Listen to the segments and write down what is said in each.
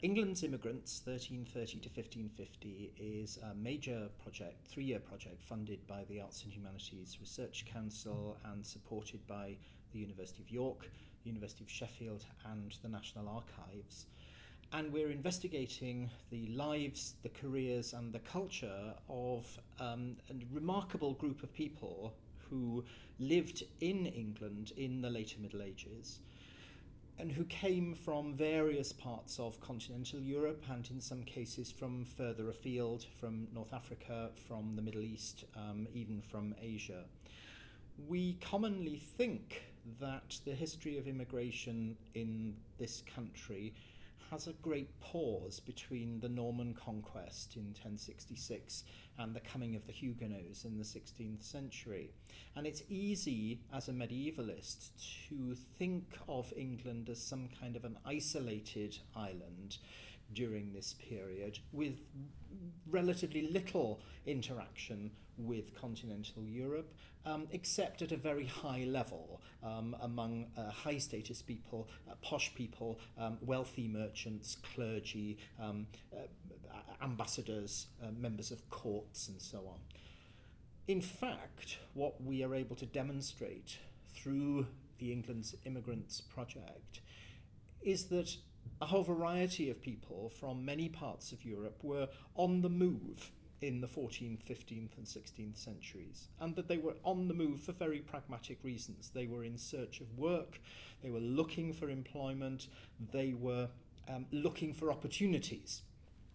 England's Immigrants, 1330 to 1550, is a major project, 3-year project, funded by the Arts and Humanities Research Council and supported by the University of York, the University of Sheffield, and the National Archives. And we're investigating the lives, the careers, and the culture of a remarkable group of people who lived in England in the later Middle Ages, and who came from various parts of continental Europe and in some cases from further afield, from North Africa, from the Middle East, even from Asia. We commonly think that the history of immigration in this country has a great pause between the Norman conquest in 1066 and the coming of the Huguenots in the 16th century. And it's easy as a medievalist to think of England as some kind of an isolated island during this period with relatively little interaction with continental Europe, except at a very high level among high status people, posh people, wealthy merchants, clergy, ambassadors, members of courts, and so on. In fact, what we are able to demonstrate through the England's Immigrants project is that a whole variety of people from many parts of Europe were on the move in the 14th, 15th and 16th centuries, and that they were on the move for very pragmatic reasons. They were in search of work, they were looking for employment, they were looking for opportunities.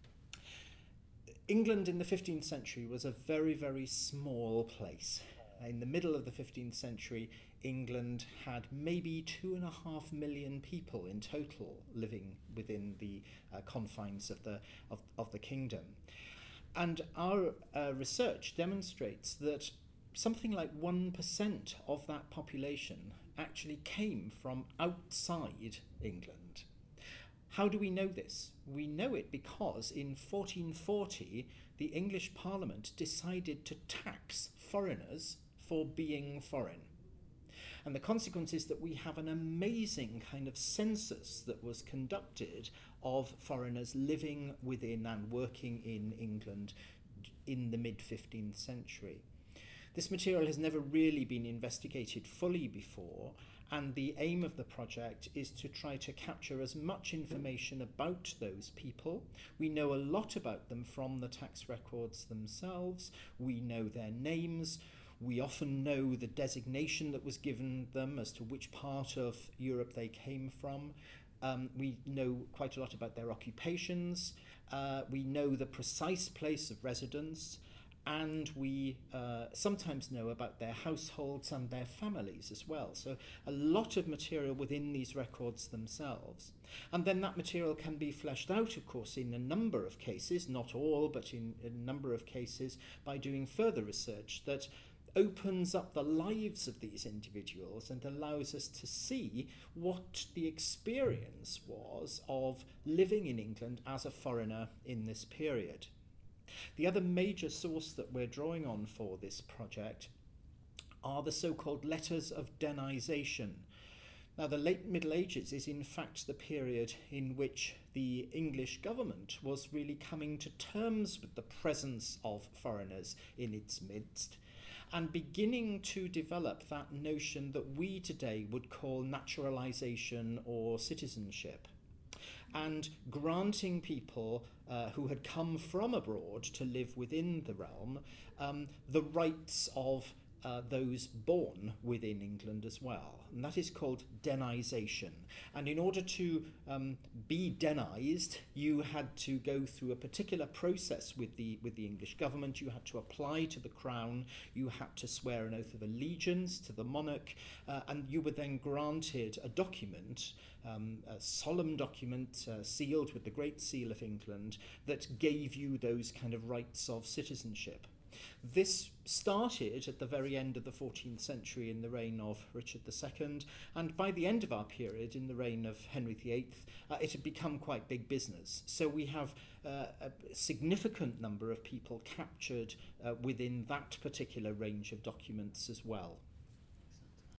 England in the 15th century was a very, very small place. In the middle of the 15th century, England had maybe 2.5 million people in total living within the confines of the kingdom. And our research demonstrates that something like 1% of that population actually came from outside England. How do we know this? We know it because in 1440, the English Parliament decided to tax foreigners for being foreign. And the consequence is that we have an amazing kind of census that was conducted of foreigners living within and working in England in the mid-15th century. This material has never really been investigated fully before, and the aim of the project is to try to capture as much information about those people. We know a lot about them from the tax records themselves. We know their names. We often know the designation that was given them as to which part of Europe they came from. We know quite a lot about their occupations. We know the precise place of residence. And we sometimes know about their households and their families as well. So a lot of material within these records themselves. And then that material can be fleshed out, of course, in a number of cases, not all, but in a number of cases, by doing further research that opens up the lives of these individuals and allows us to see what the experience was of living in England as a foreigner in this period. The other major source that we're drawing on for this project are the so-called letters of denisation. Now, the late Middle Ages is in fact the period in which the English government was really coming to terms with the presence of foreigners in its midst and beginning to develop that notion that we today would call naturalisation or citizenship, and granting people who had come from abroad to live within the realm the rights of those born within England as well. And that is called denisation. And in order to be denised, you had to go through a particular process with the English government. You had to apply to the crown. You had to swear an oath of allegiance to the monarch. And you were then granted a document, a solemn document sealed with the Great Seal of England that gave you those kind of rights of citizenship. This started at the very end of the 14th century in the reign of Richard II, and by the end of our period, in the reign of Henry VIII, it had become quite big business. So we have a significant number of people captured within that particular range of documents as well.